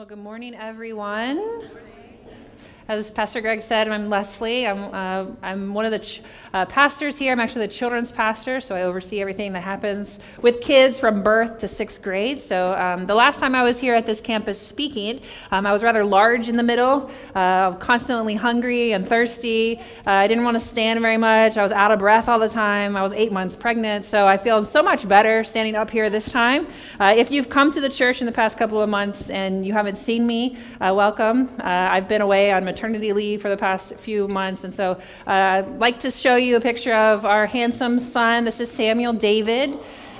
Well, good morning, everyone. As Pastor Greg said, I'm Leslie. I'm one of the pastors here. I'm actually the children's pastor, so I oversee everything that happens with kids from birth to sixth grade. So the last time I was here at this campus speaking, I was rather large in the middle, constantly hungry and thirsty. I didn't want to stand very much. I was out of breath all the time. I was 8 months pregnant, so I feel so much better standing up here this time. If you've come to the church in the past couple of months and you haven't seen me, welcome. I've been away on maternity leave for the past few months, and so I'd like to show you a picture of our handsome son. This is Samuel David.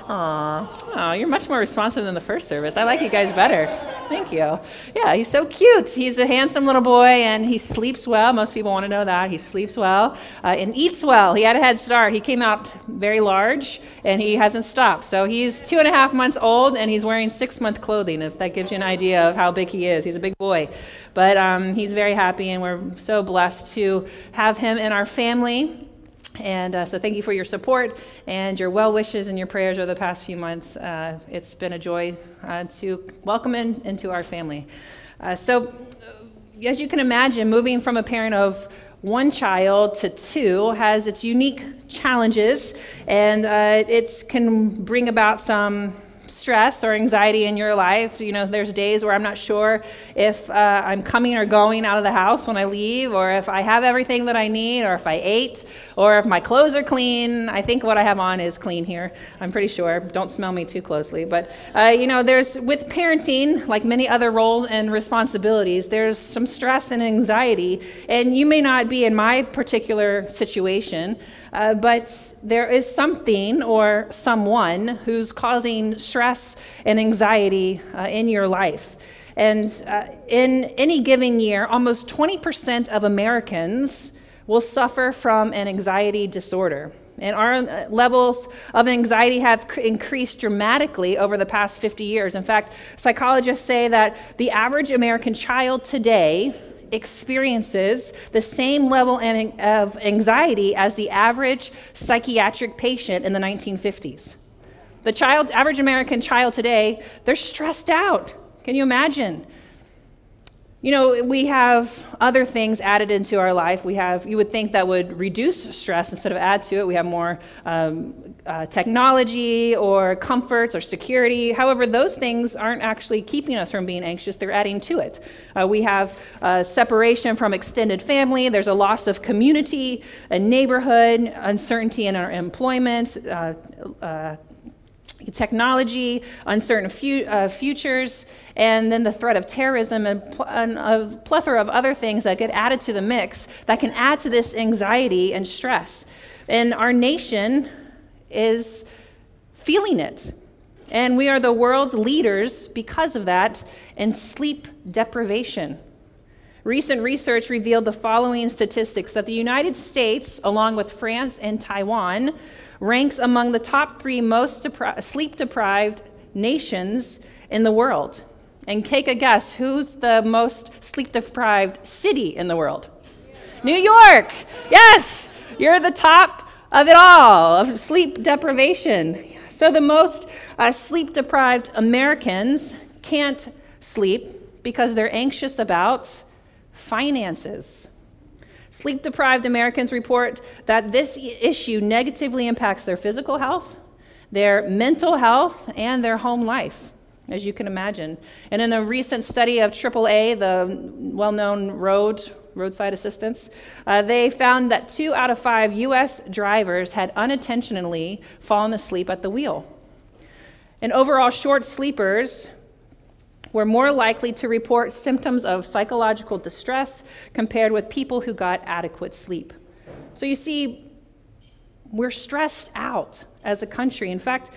Aw, you're much more responsive than the first service. I like you guys better. Thank you. Yeah, he's so cute. He's a handsome little boy, and he sleeps well. Most people want to know that. He sleeps well and eats well. He had a head start. He came out very large, and he hasn't stopped. So he's 2.5 months old, and he's wearing 6-month clothing, if that gives you an idea of how big he is. He's a big boy. But he's very happy, and we're so blessed to have him in our family. And so thank you for your support and your well wishes and your prayers over the past few months. It's been a joy to welcome him into our family. So as you can imagine, moving from a parent of one child to two has its unique challenges, and it can bring about some stress or anxiety in your life. You know, there's days where I'm not sure if I'm coming or going out of the house when I leave, or if I have everything that I need, or if I ate, or if my clothes are clean. I think what I have on is clean here. I'm pretty sure. Don't smell me too closely. But, there's, with parenting, like many other roles and responsibilities, there's some stress and anxiety. And you may not be in my particular situation, but there is something or someone who's causing stress and anxiety in your life. And in any given year, almost 20% of Americans will suffer from an anxiety disorder. And our levels of anxiety have increased dramatically over the past 50 years. In fact, psychologists say that the average American child today experiences the same level of anxiety as the average psychiatric patient in the 1950s. The average American child today, they're stressed out. Can you imagine? You know, we have other things added into our life. You would think that would reduce stress instead of add to it. We have more technology or comforts or security. However, those things aren't actually keeping us from being anxious. They're adding to it. We have separation from extended family. There's a loss of community, a neighborhood, uncertainty in our employment, technology, uncertain futures, and then the threat of terrorism and a plethora of other things that get added to the mix that can add to this anxiety and stress. And our nation is feeling it. And we are the world's leaders because of that in sleep deprivation. Recent research revealed the following statistics: that the United States, along with France and Taiwan, ranks among the top 3 most sleep-deprived nations in the world. And take a guess, who's the most sleep-deprived city in the world? New York! Yes! You're the top of it all, of sleep deprivation. So the most sleep-deprived Americans can't sleep because they're anxious about finances. Sleep-deprived Americans report that this issue negatively impacts their physical health, their mental health, and their home life, as you can imagine. And in a recent study of AAA, the well-known roadside assistance, they found that 2 out of 5 U.S. drivers had unintentionally fallen asleep at the wheel. And overall, short sleepers were more likely to report symptoms of psychological distress compared with people who got adequate sleep. So you see, we're stressed out as a country. In fact,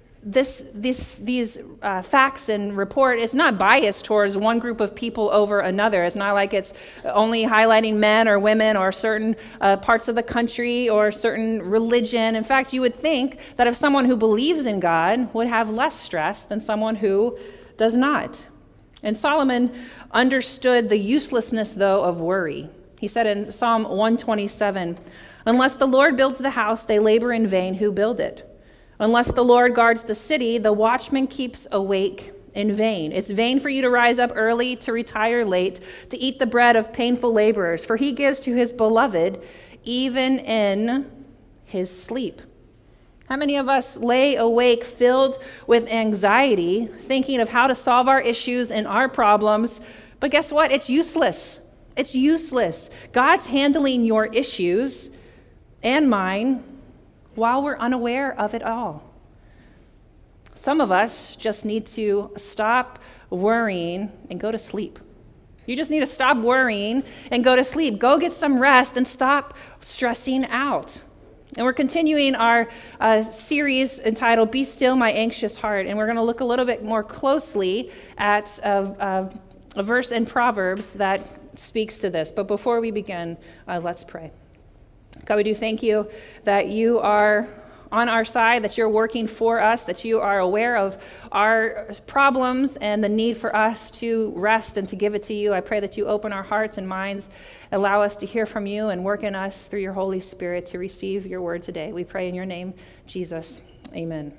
these facts and report is not biased towards one group of people over another. It's not like it's only highlighting men or women or certain parts of the country or certain religion. In fact, you would think that if someone who believes in God would have less stress than someone who does not. And Solomon understood the uselessness, though, of worry. He said in Psalm 127, "Unless the Lord builds the house, they labor in vain who build it. Unless the Lord guards the city, the watchman keeps awake in vain. It's vain for you to rise up early, to retire late, to eat the bread of painful laborers, for he gives to his beloved even in his sleep. How many of us lay awake filled with anxiety, thinking of how to solve our issues and our problems? But guess what? It's useless. It's useless. God's handling your issues and mine while we're unaware of it all. Some of us just need to stop worrying and go to sleep. You just need to stop worrying and go to sleep. Go get some rest and stop stressing out. And we're continuing our series entitled Be Still, My Anxious Heart. And we're going to look a little bit more closely at a verse in Proverbs that speaks to this. But before we begin, let's pray. God, we do thank you that you are on our side, that you're working for us, that you are aware of our problems and the need for us to rest and to give it to you. I pray that you open our hearts and minds, allow us to hear from you and work in us through your Holy Spirit to receive your word today. We pray in your name, Jesus. Amen.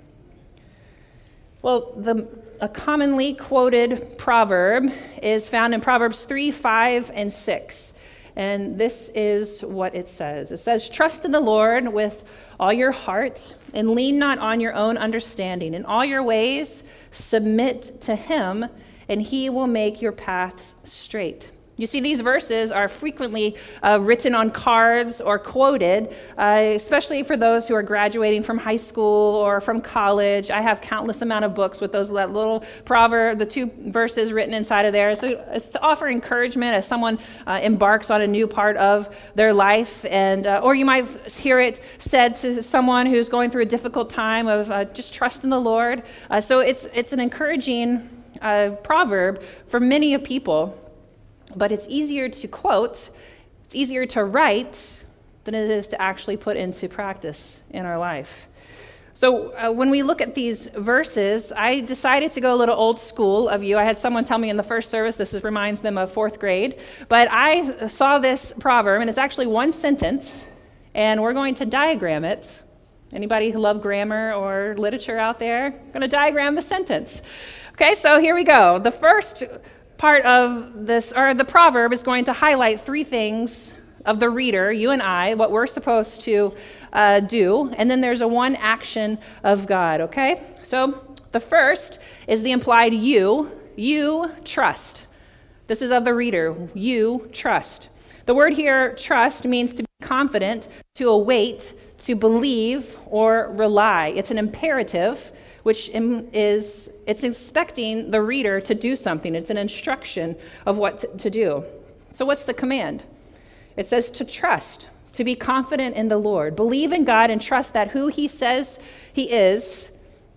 Well, a commonly quoted proverb is found in Proverbs 3, 5, and 6. And this is what it says. It says, "Trust in the Lord with all your heart, and lean not on your own understanding. In all your ways, submit to him, and he will make your paths straight." You see, these verses are frequently written on cards or quoted, especially for those who are graduating from high school or from college. I have countless amount of books with those little proverb, the 2 verses written inside of there. It's to offer encouragement as someone embarks on a new part of their life, and or you might hear it said to someone who's going through a difficult time of just trust in the Lord. So it's an encouraging proverb for many people. But it's easier to quote, it's easier to write than it is to actually put into practice in our life. So when we look at these verses, I decided to go a little old school of you. I had someone tell me in the first service, reminds them of 4th grade, but I saw this proverb, and it's actually one sentence, and we're going to diagram it. Anybody who love grammar or literature out there? I'm going to diagram the sentence. Okay, so here we go. The first part of this, or the proverb, is going to highlight 3 things of the reader, you and I, what we're supposed to do, and then there's a one action of God, okay? So the first is the implied you trust. This is of the reader, you trust. The word here, trust, means to be confident, to await, to believe, or rely. It's an imperative, which is, it's expecting the reader to do something. It's an instruction of what to do. So what's the command? It says to trust, to be confident in the Lord. Believe in God and trust that who he says he is,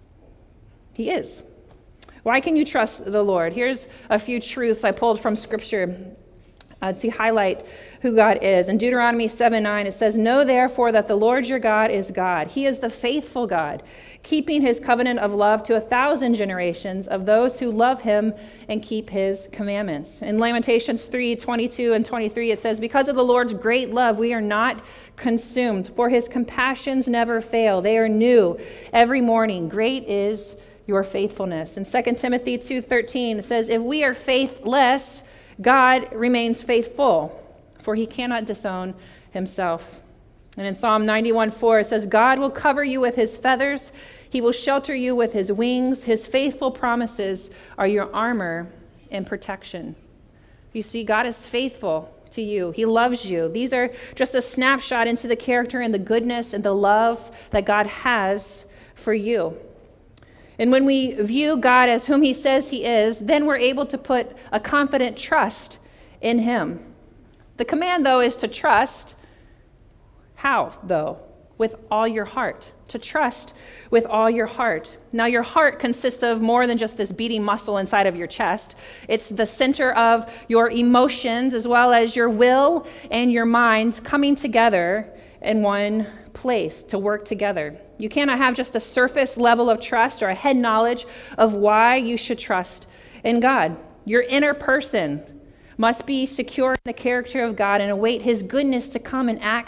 he is. Why can you trust the Lord? Here's a few truths I pulled from Scripture to highlight who God is. In Deuteronomy 7:9, it says, "Know therefore that the Lord your God is God. He is the faithful God, keeping his covenant of love to 1,000 generations of those who love him and keep his commandments." In Lamentations 3:22 and 23, it says, "Because of the Lord's great love, we are not consumed, for his compassions never fail. They are new every morning. Great is your faithfulness." In 2 Timothy 2:13, it says, "If we are faithless, God remains faithful, for he cannot disown himself." And in Psalm 91:4, it says, "God will cover you with his feathers. He will shelter you with his wings. His faithful promises are your armor and protection." You see, God is faithful to you. He loves you. These are just a snapshot into the character and the goodness and the love that God has for you. And when we view God as whom he says he is, then we're able to put a confident trust in him. The command, though, is to trust. How, though? With all your heart. To trust with all your heart. Now, your heart consists of more than just this beating muscle inside of your chest. It's the center of your emotions as well as your will and your mind coming together in one place to work together. You cannot have just a surface level of trust or a head knowledge of why you should trust in God. Your inner person must be secure in the character of God and await his goodness to come and act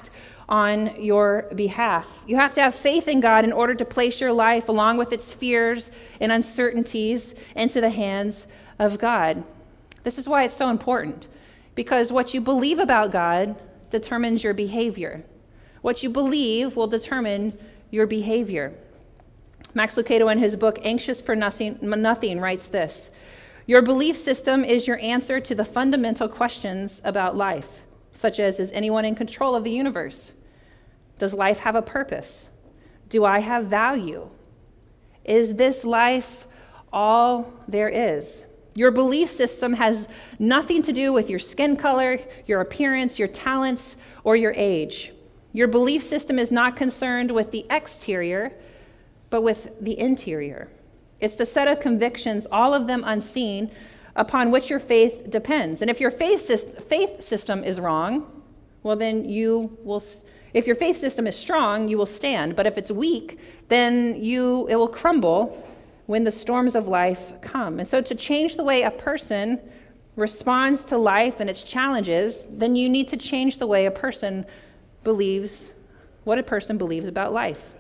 on your behalf. You have to have faith in God in order to place your life, along with its fears and uncertainties, into the hands of God. This is why it's so important, because what you believe about God determines your behavior. What you believe will determine your behavior. Max Lucado, in his book, Anxious for Nothing, writes this: your belief system is your answer to the fundamental questions about life, such as, is anyone in control of the universe? Does life have a purpose? Do I have value? Is this life all there is? Your belief system has nothing to do with your skin color, your appearance, your talents, or your age. Your belief system is not concerned with the exterior, but with the interior. It's the set of convictions, all of them unseen, upon which your faith depends. And if your faith system is wrong, well, then you will. If your faith system is strong, you will stand. But if it's weak, then it will crumble when the storms of life come. And so to change the way a person responds to life and its challenges, then you need to change the way a person believes, what a person believes about life.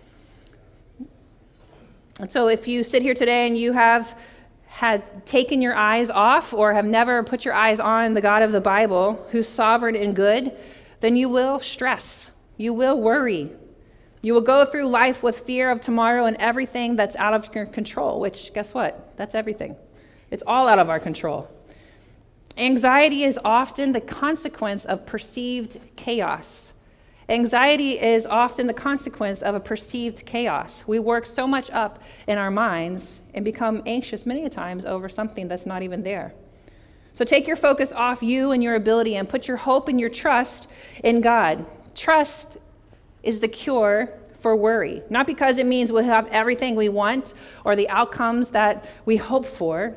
And so if you sit here today and you have had taken your eyes off or have never put your eyes on the God of the Bible, who's sovereign and good, then you will stress, you will worry. You will go through life with fear of tomorrow and everything that's out of your control, which, guess what? That's everything. It's all out of our control. Anxiety is often the consequence of perceived chaos. Anxiety is often the consequence of a perceived chaos. We work so much up in our minds and become anxious many a times over something that's not even there. So take your focus off you and your ability and put your hope and your trust in God. Trust is the cure for worry, not because it means we'll have everything we want or the outcomes that we hope for,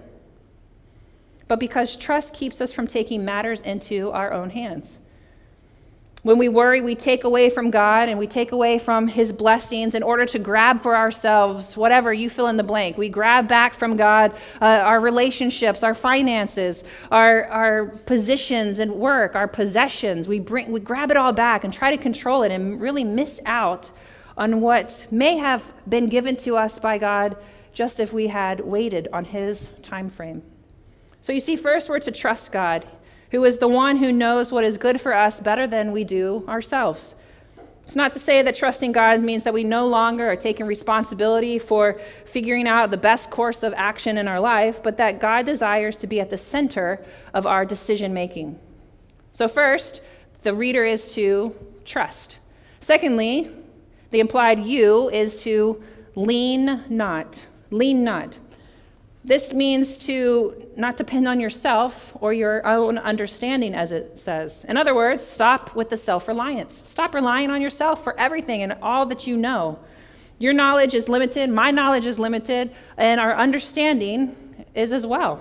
but because trust keeps us from taking matters into our own hands. When we worry, we take away from God and we take away from his blessings in order to grab for ourselves whatever you fill in the blank. We grab back from God our relationships, our finances, our positions and work, our possessions. We grab it all back and try to control it and really miss out on what may have been given to us by God just if we had waited on his time frame. So you see, first we're to trust God, who is the one who knows what is good for us better than we do ourselves. It's not to say that trusting God means that we no longer are taking responsibility for figuring out the best course of action in our life, but that God desires to be at the center of our decision making. So first, the reader is to trust. Secondly, the implied you is to lean not. Lean not. This means to not depend on yourself or your own understanding, as it says. In other words, stop with the self-reliance. Stop relying on yourself for everything and all that you know. Your knowledge is limited, my knowledge is limited, and our understanding is as well.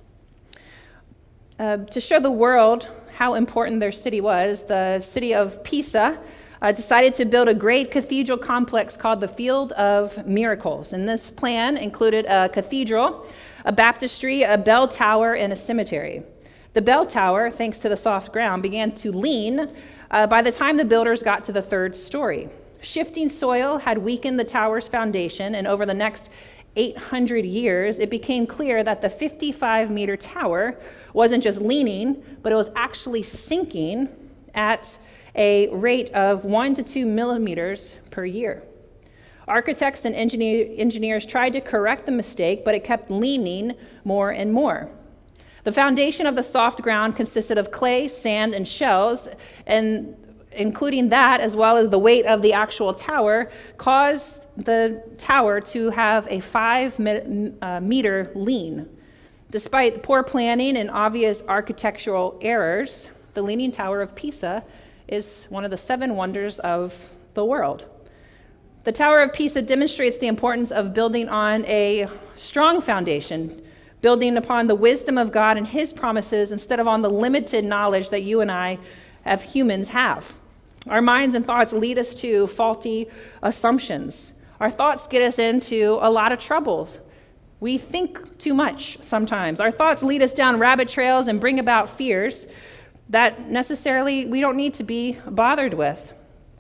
To show the world how important their city was, the city of Pisa decided to build a great cathedral complex called the Field of Miracles. And this plan included a cathedral, a baptistry, a bell tower, and a cemetery. The bell tower, thanks to the soft ground, began to lean by the time the builders got to the third story. Shifting soil had weakened the tower's foundation, and over the next 800 years, it became clear that the 55-meter tower wasn't just leaning, but it was actually sinking at a rate of 1 to 2 millimeters per year. Architects and engineers tried to correct the mistake, but it kept leaning more and more. The foundation of the soft ground consisted of clay, sand, and shells, and including that, as well as the weight of the actual tower, caused the tower to have a 5-meter lean. Despite poor planning and obvious architectural errors, the Leaning Tower of Pisa is one of the 7 wonders of the world. The Tower of Pisa demonstrates the importance of building on a strong foundation, building upon the wisdom of God and his promises instead of on the limited knowledge that you and I, as humans, have. Our minds and thoughts lead us to faulty assumptions. Our thoughts get us into a lot of troubles. We think too much sometimes. Our thoughts lead us down rabbit trails and bring about fears that necessarily we don't need to be bothered with.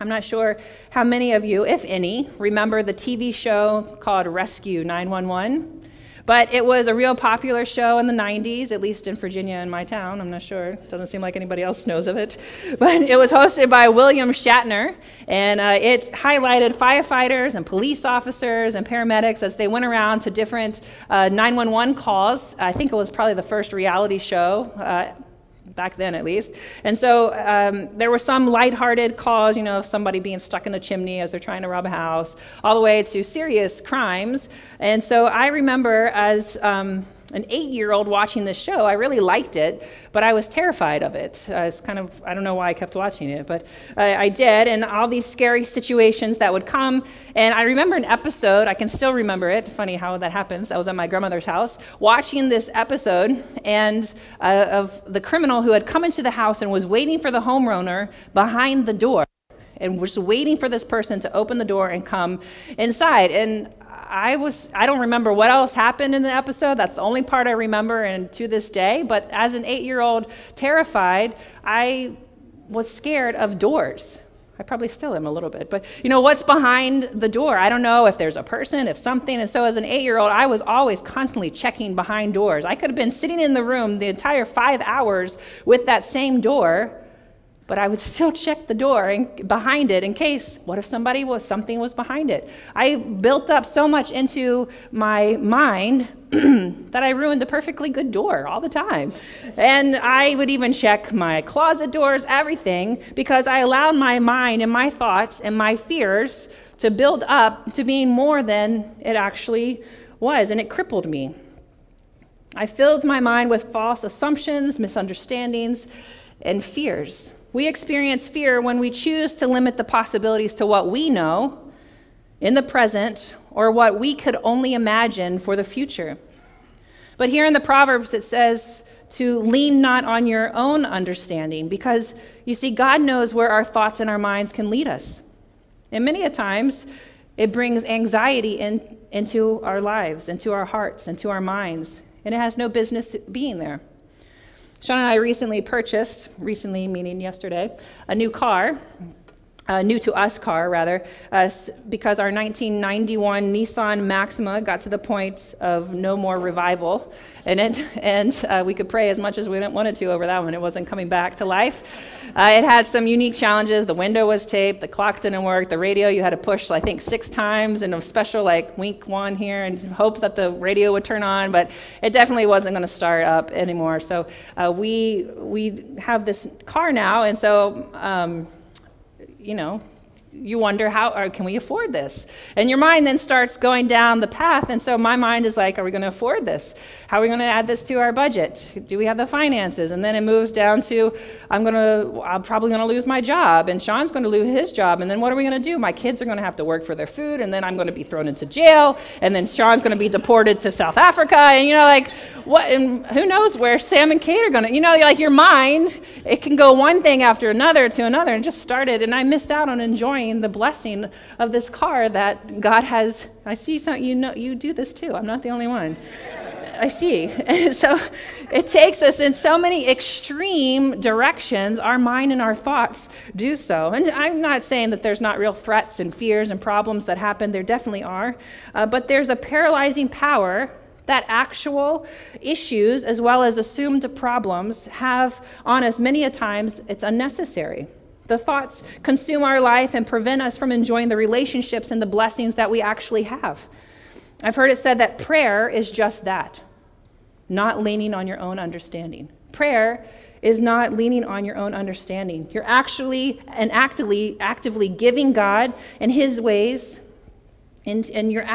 I'm not sure how many of you, if any, remember the TV show called Rescue 911. But it was a real popular show in the 90s, at least in Virginia, in my town. I'm not sure. It doesn't seem like anybody else knows of it. But it was hosted by William Shatner, and it highlighted firefighters and police officers and paramedics as they went around to different 911 calls. I think it was probably the first reality show, back then at least. And so there were some lighthearted calls, of somebody being stuck in a chimney as they're trying to rob a house, all the way to serious crimes. And so I remember as an 8-year-old watching this show, I really liked it, but I was terrified of it. It's I don't know why I kept watching it, but I did, and all these scary situations that would come. And I remember an episode, I can still remember it, funny how that happens. I was at my grandmother's house watching this episode and of the criminal who had come into the house and was waiting for the homeowner behind the door and was waiting for this person to open the door and come inside. And I don't remember what else happened in the episode. That's the only part I remember, and to this day. But as an 8-year-old, terrified, I was scared of doors. I probably still am a little bit. But what's behind the door? I don't know if there's a person, if something. And so as an 8-year-old, I was always constantly checking behind doors. I could have been sitting in the room the entire 5 hours with that same door, but I would still check the door behind it in case, what if something was behind it? I built up so much into my mind that I ruined a perfectly good door all the time. And I would even check my closet doors, everything, because I allowed my mind and my thoughts and my fears to build up to being more than it actually was, and it crippled me. I filled my mind with false assumptions, misunderstandings, and fears. We experience fear when we choose to limit the possibilities to what we know in the present or what we could only imagine for the future. But here in the Proverbs it says to lean not on your own understanding, because you see, God knows where our thoughts and our minds can lead us. And many a times it brings anxiety into our lives, into our hearts, into our minds, and it has no business being there. Sean and I recently meaning yesterday, a new car, new to us car rather, because our 1991 Nissan Maxima got to the point of no more revival in it, and we could pray as much as we wanted to over that one. It wasn't coming back to life. It had some unique challenges. The window was taped, the clock didn't work, the radio you had to push, I think, 6 times, and a special wink one here and hope that the radio would turn on, but it definitely wasn't going to start up anymore. So we have this car now, and so you wonder can we afford this? And your mind then starts going down the path. And so my mind is like, are we going to afford this? How are we going to add this to our budget? Do we have the finances? And then it moves down to, I'm probably going to lose my job, and Sean's going to lose his job. And then what are we going to do? My kids are going to have to work for their food, and then I'm going to be thrown into jail, and then Sean's going to be deported to South Africa. And what? And who knows where Sam and Kate are going to, your mind, it can go one thing after another to another, and just started. And I missed out on enjoying the blessing of this car that God has. I see some, you do this too. I'm not the only one. I see. So it takes us in so many extreme directions. Our mind and our thoughts do so. And I'm not saying that there's not real threats and fears and problems that happen. There definitely are. But there's a paralyzing power that actual issues as well as assumed problems have on us many a times. It's unnecessary. The thoughts consume our life and prevent us from enjoying the relationships and the blessings that we actually have. I've heard it said that prayer is just that, not leaning on your own understanding. Prayer is not leaning on your own understanding. You're actually and actively giving God and His ways, and you're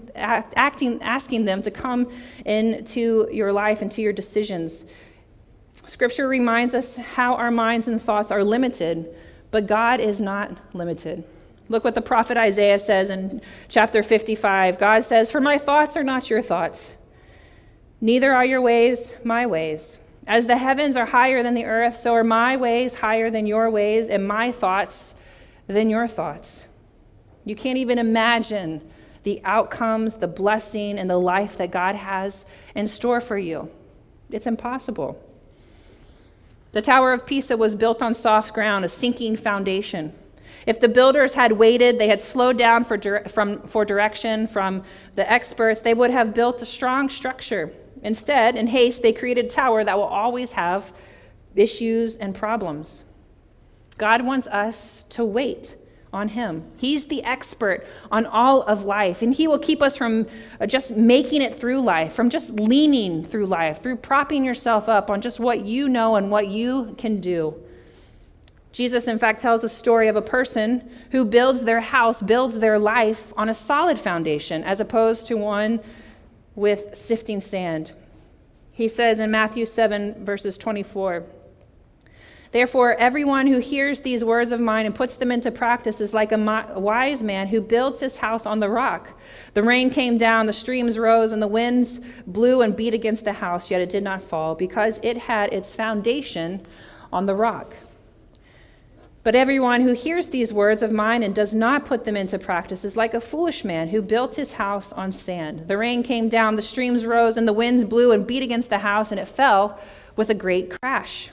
asking them to come into your life and to your decisions. Scripture reminds us how our minds and thoughts are limited, but God is not limited. Look what the prophet Isaiah says in chapter 55. God says, "For my thoughts are not your thoughts, neither are your ways my ways. As the heavens are higher than the earth, so are my ways higher than your ways, and my thoughts than your thoughts." You can't even imagine the outcomes, the blessing, and the life that God has in store for you. It's impossible. The Tower of Pisa was built on soft ground, a sinking foundation. If the builders had waited, they had slowed down for direction from the experts, they would have built a strong structure. Instead, in haste, they created a tower that will always have issues and problems. God wants us to wait on him. He's the expert on all of life, and he will keep us from just making it through life, from just leaning through life, through propping yourself up on just what you know and what you can do. Jesus, in fact, tells the story of a person who builds their house, builds their life on a solid foundation, as opposed to one with sifting sand. He says in Matthew 7, verses 24, "Therefore, everyone who hears these words of mine and puts them into practice is like a wise man who builds his house on the rock. The rain came down, the streams rose, and the winds blew and beat against the house, yet it did not fall, because it had its foundation on the rock. But everyone who hears these words of mine and does not put them into practice is like a foolish man who built his house on sand. The rain came down, the streams rose, and the winds blew and beat against the house, and it fell with a great crash."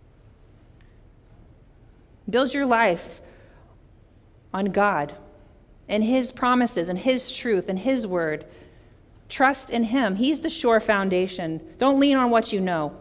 Build your life on God and his promises and his truth and his word. Trust in him. He's the sure foundation. Don't lean on what you know.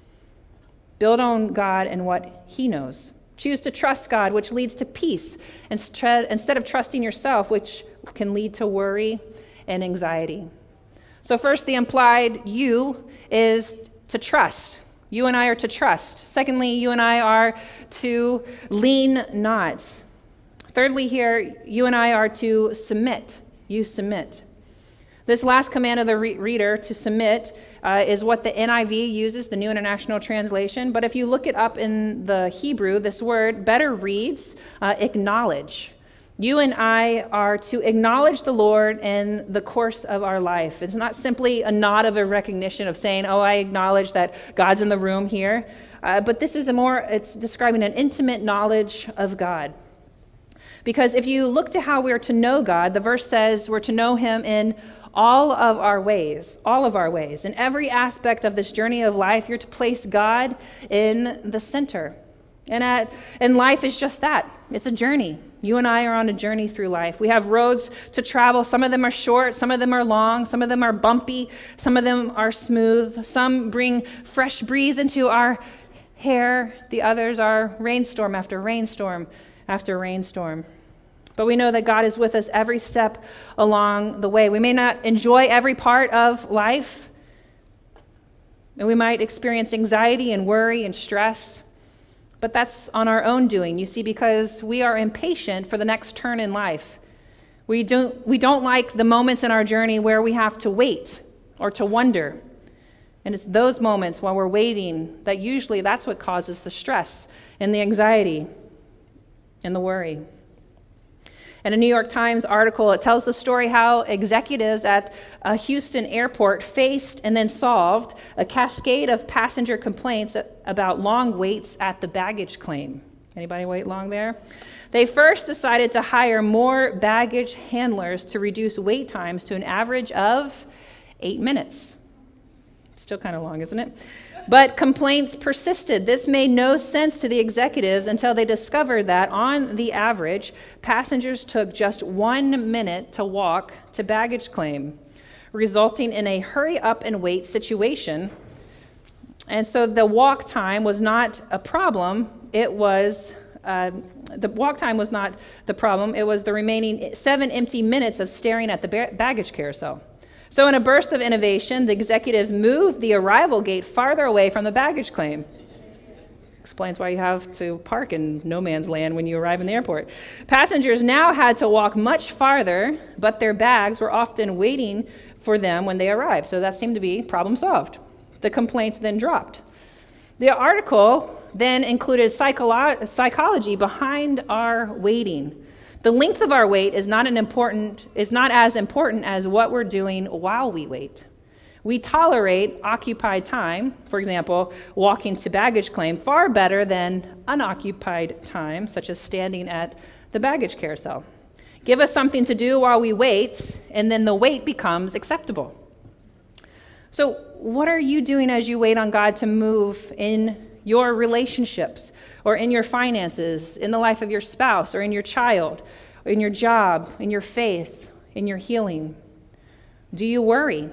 Build on God and what he knows. Choose to trust God, which leads to peace, instead of trusting yourself, which can lead to worry and anxiety. So first, the implied you is to trust. You and I are to trust. Secondly, you and I are to lean not. Thirdly, here, you and I are to submit. You submit. This last command of the reader, to submit, is what the NIV uses, the New International Translation. But if you look it up in the Hebrew, this word better reads acknowledge. You and I are to acknowledge the Lord in the course of our life. It's not simply a nod of a recognition of saying, oh, I acknowledge that God's in the room here. But this is it's describing an intimate knowledge of God. Because if you look to how we're to know God, the verse says we're to know him in all of our ways. In every aspect of this journey of life, you're to place God in the center. And life is just that. It's a journey. You and I are on a journey through life. We have roads to travel. Some of them are short, some of them are long, some of them are bumpy, some of them are smooth. Some bring fresh breeze into our hair. The others are rainstorm after rainstorm after rainstorm. But we know that God is with us every step along the way. We may not enjoy every part of life, and we might experience anxiety and worry and stress. But that's on our own doing, you see, because we are impatient for the next turn in life. We don't like the moments in our journey where we have to wait or to wonder. And it's those moments while we're waiting that usually that's what causes the stress and the anxiety and the worry. In a New York Times article, it tells the story how executives at a Houston airport faced and then solved a cascade of passenger complaints about long waits at the baggage claim. Anybody wait long there? They first decided to hire more baggage handlers to reduce wait times to an average of 8 minutes. Still kind of long, isn't it? But complaints persisted. This made no sense to the executives until they discovered that, on the average, passengers took just 1 minute to walk to baggage claim, resulting in a hurry up and wait situation. And so the walk time was not a problem. It was the walk time was not the problem. It was the remaining 7 empty minutes of staring at the baggage carousel. So in a burst of innovation, the executive moved the arrival gate farther away from the baggage claim. Explains why you have to park in no man's land when you arrive in the airport. Passengers now had to walk much farther, but their bags were often waiting for them when they arrived. So that seemed to be problem solved. The complaints then dropped. The article then included psychology behind our waiting. The length of our wait is not as important as what we're doing while we wait. We tolerate occupied time, for example, walking to baggage claim, far better than unoccupied time, such as standing at the baggage carousel. Give us something to do while we wait, and then the wait becomes acceptable. So what are you doing as you wait on God to move in your relationships or in your finances, in the life of your spouse, or in your child, or in your job, in your faith, in your healing? Do you worry?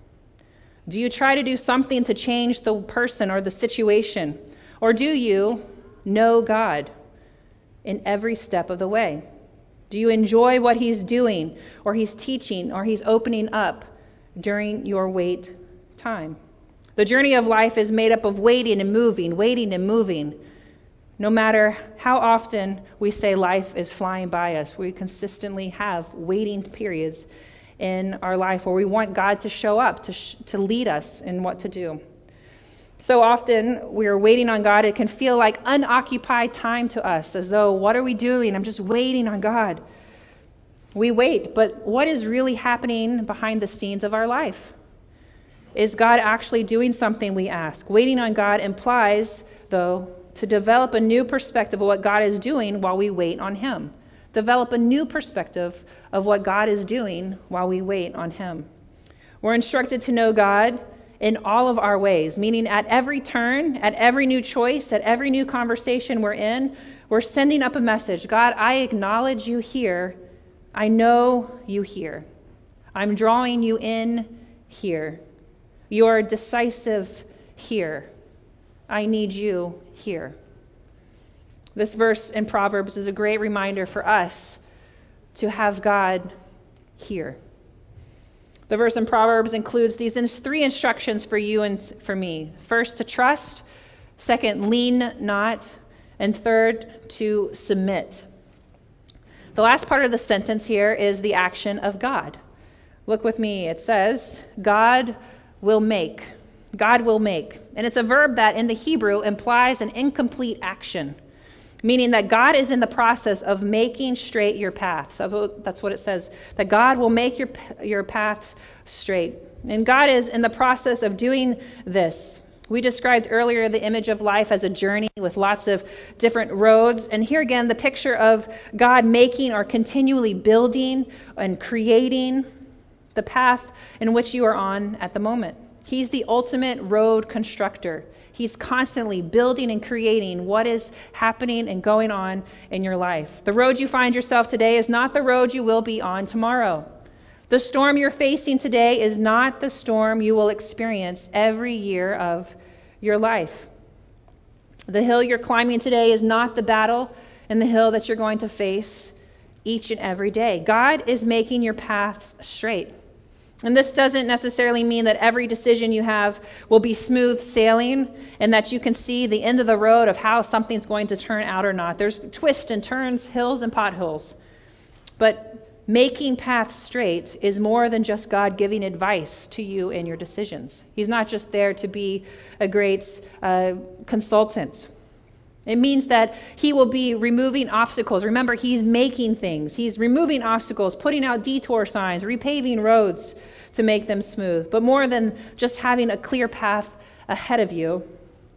Do you try to do something to change the person or the situation? Or do you know God in every step of the way? Do you enjoy what he's doing, or he's teaching, or he's opening up during your wait time? The journey of life is made up of waiting and moving. No matter how often we say life is flying by us, we consistently have waiting periods in our life where we want God to show up, to lead us in what to do. So often we're waiting on God. It can feel like unoccupied time to us, as though, what are we doing? I'm just waiting on God. We wait, but what is really happening behind the scenes of our life? Is God actually doing something, we ask? Waiting on God implies, though, to develop a new perspective of what God is doing while we wait on him. Develop a new perspective of what God is doing while we wait on him. We're instructed to know God in all of our ways, meaning at every turn, at every new choice, at every new conversation we're in, we're sending up a message. God, I acknowledge you here. I know you here. I'm drawing you in here. You are decisive here. I need you here. This verse in Proverbs is a great reminder for us to have God here. The verse in Proverbs includes these three instructions for you and for me. First, to trust. Second, lean not. And third, to submit. The last part of the sentence here is the action of God. Look with me. It says, God will make. God will make. And it's a verb that in the Hebrew implies an incomplete action, meaning that God is in the process of making straight your paths. That's what it says, that God will make your paths straight. And God is in the process of doing this. We described earlier the image of life as a journey with lots of different roads. And here again, the picture of God making or continually building and creating the path in which you are on at the moment. He's the ultimate road constructor. He's constantly building and creating what is happening and going on in your life. The road you find yourself today is not the road you will be on tomorrow. The storm you're facing today is not the storm you will experience every year of your life. The hill you're climbing today is not the battle and the hill that you're going to face each and every day. God is making your paths straight. And this doesn't necessarily mean that every decision you have will be smooth sailing and that you can see the end of the road of how something's going to turn out or not. There's twists and turns, hills and potholes. But making paths straight is more than just God giving advice to you in your decisions. He's not just there to be a great consultant. It means that he will be removing obstacles. Remember, he's making things. He's removing obstacles, putting out detour signs, repaving roads to make them smooth. But more than just having a clear path ahead of you,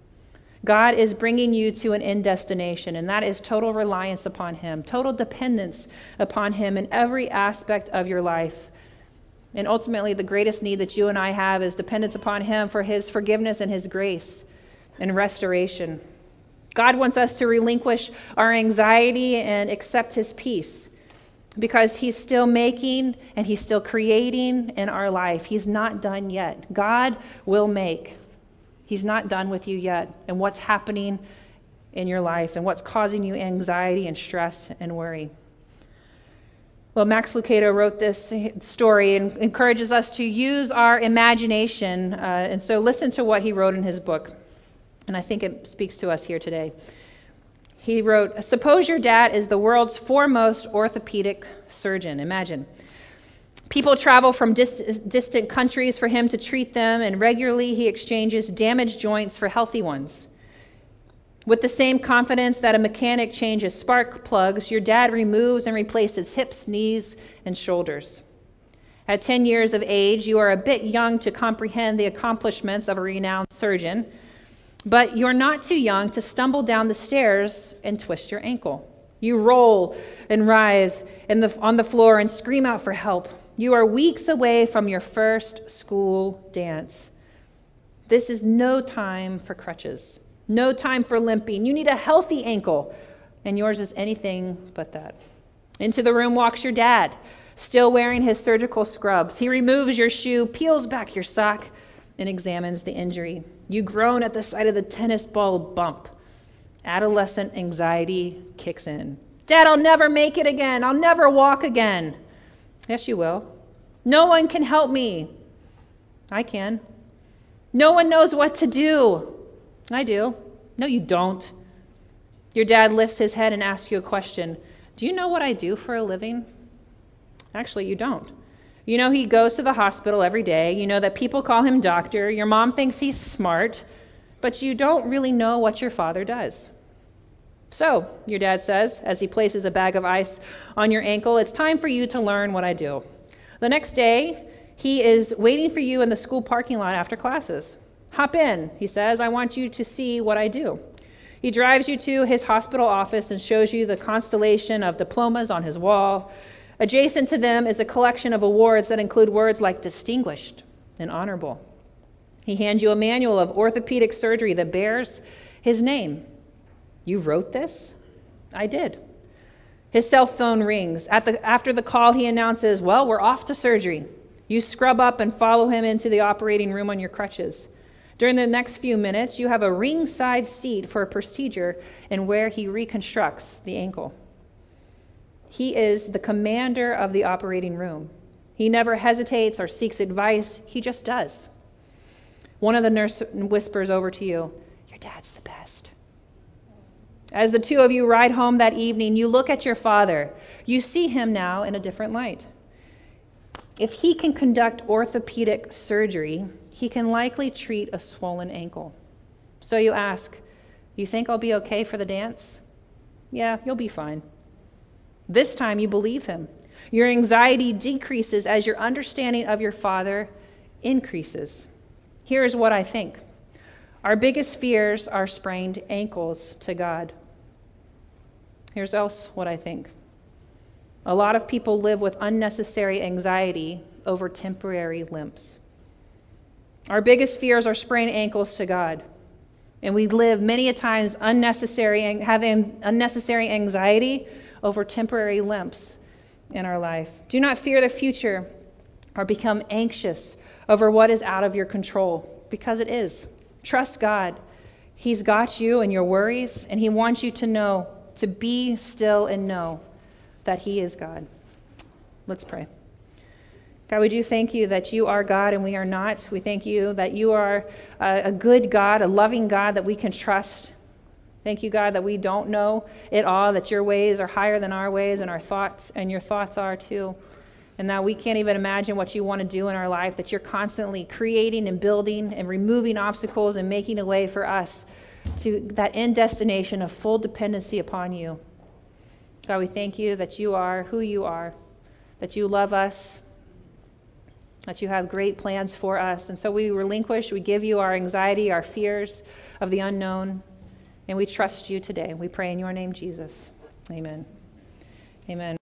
God is bringing you to an end destination, and that is total reliance upon him, total dependence upon him in every aspect of your life. And ultimately, the greatest need that you and I have is dependence upon him for his forgiveness and his grace and restoration. God wants us to relinquish our anxiety and accept his peace because he's still making and he's still creating in our life. He's not done yet. God will make. He's not done with you yet and what's happening in your life and what's causing you anxiety and stress and worry. Well, Max Lucado wrote this story and encourages us to use our imagination. And so listen to what he wrote in his book. And I think it speaks to us here today. He wrote, suppose your dad is the world's foremost orthopedic surgeon. Imagine. People travel from distant countries for him to treat them, and regularly he exchanges damaged joints for healthy ones. With the same confidence that a mechanic changes spark plugs, your dad removes and replaces hips, knees, and shoulders. At 10 years of age, you are a bit young to comprehend the accomplishments of a renowned surgeon, but you're not too young to stumble down the stairs and twist your ankle. You roll and writhe on the floor and scream out for help. You are weeks away from your first school dance. This is no time for crutches. No time for limping. You need a healthy ankle, and yours is anything but that. Into the room walks your dad, still wearing his surgical scrubs. He removes your shoe, peels back your sock, and examines the injury. You groan at the sight of the tennis ball bump. Adolescent anxiety kicks in. Dad, I'll never make it again. I'll never walk again. Yes, you will. No one can help me. I can. No one knows what to do. I do. No, you don't. Your dad lifts his head and asks you a question. Do you know what I do for a living? Actually, you don't. You know he goes to the hospital every day. You know that people call him doctor. Your mom thinks he's smart, but you don't really know what your father does. So, your dad says, as he places a bag of ice on your ankle, it's time for you to learn what I do. The next day, he is waiting for you in the school parking lot after classes. Hop in, he says. I want you to see what I do. He drives you to his hospital office and shows you the constellation of diplomas on his wall. Adjacent to them is a collection of awards that include words like distinguished and honorable. He hands you a manual of orthopedic surgery that bears his name. You wrote this? I did. His cell phone rings. After the call, he announces, well, we're off to surgery. You scrub up and follow him into the operating room on your crutches. During the next few minutes, you have a ringside seat for a procedure in where he reconstructs the ankle. He is the commander of the operating room. He never hesitates or seeks advice. He just does. One of the nurses whispers over to you, your dad's the best. As the two of you ride home that evening, you look at your father. You see him now in a different light. If he can conduct orthopedic surgery, he can likely treat a swollen ankle. So you ask, you think I'll be okay for the dance? Yeah, you'll be fine. This time you believe him. Your anxiety decreases as your understanding of your father increases. Here is what I think. Our biggest fears are sprained ankles to God. Here's else what I think. A lot of people live with unnecessary anxiety over temporary limps. Our biggest fears are sprained ankles to God. And we live many a times having unnecessary anxiety over temporary limps in our life. Do not fear the future or become anxious over what is out of your control, because it is. Trust God. He's got you and your worries, and he wants you to know, to be still and know that he is God. Let's pray. God, we do thank you that you are God and we are not. We thank you that you are a good God, a loving God that we can trust. Thank you, God, that we don't know it all, that your ways are higher than our ways and our thoughts, and your thoughts are too. And that we can't even imagine what you want to do in our life, that you're constantly creating and building and removing obstacles and making a way for us to that end destination of full dependency upon you. God, we thank you that you are who you are, that you love us, that you have great plans for us. And so we relinquish, we give you our anxiety, our fears of the unknown, and we trust you today. We pray in your name, Jesus. Amen. Amen.